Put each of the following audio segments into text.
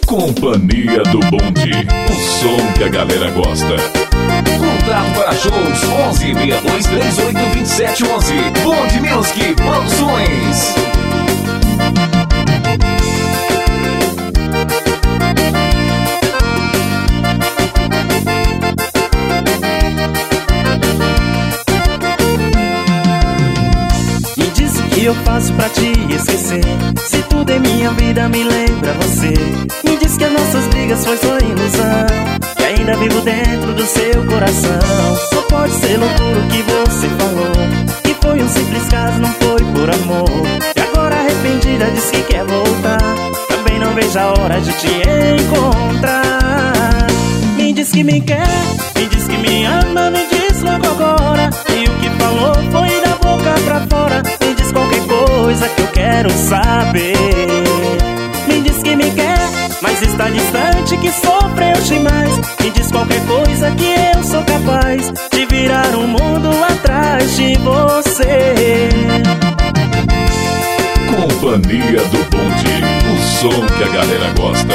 Companhia do Bonde, o som que a galera gosta. Contato para shows 11-6238-2711. Bonde Music Produções. Me diz o que eu faço pra te esquecer, se tudo em minha vida me lembra você. Me diz que as nossas brigas foi só ilusão, que ainda vivo dentro do seu coração. Só pode ser loucura o que você falou, que foi um simples caso, não foi por amor. E agora arrependida diz que quer voltar, também não vejo a hora de te encontrar. Me diz que me quer, me diz que me ama, me diz logo agora. E o que falou foi da boca pra fora. Me diz qualquer coisa que eu quero saber. Me diz que me quer, mas está distante, que sofreu demais. Me diz qualquer coisa que eu sou capaz de virar um mundo atrás de você. Companhia do Bonde, o som que a galera gosta.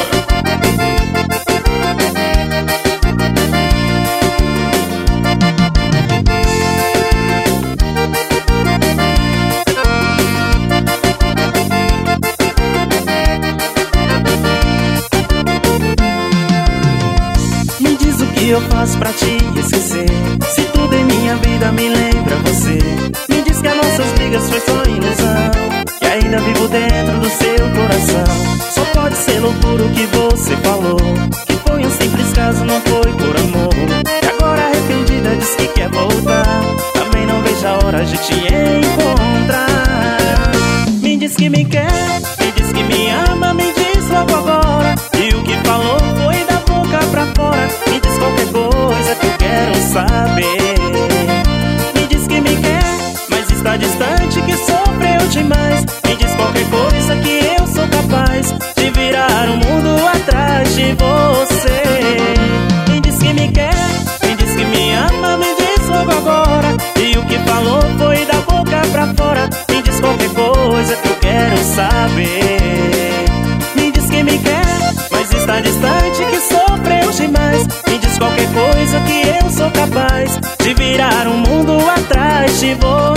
Me diz o que eu faço pra te esquecer, se tudo em minha vida me lembra você. Me diz que as nossas brigas foi só ilusão, que ainda vivo dentro do seu coração. Só pode ser loucura o que você falou, que foi um simples caso, não foi por amor. E agora arrependida diz que quer voltar, também não vejo a hora de te encontrar. Me diz que me quer, me diz que me ama, me diz logo agora. E o que falou foi da boca pra fora. Me diz qualquer coisa que eu quero saber. Me diz que me quer, mas está distante, que sofreu demais. Me diz qualquer coisa que eu sou capaz de virar o mundo atrás de você. Me diz que me quer, me diz que me ama, me diz logo agora. E o que falou foi da boca pra fora. Me diz qualquer coisa que eu quero saber. Me diz que me quer, mas está distante, que sofreu demais. Me diz qualquer coisa que eu sou capaz de virar um mundo atrás de você.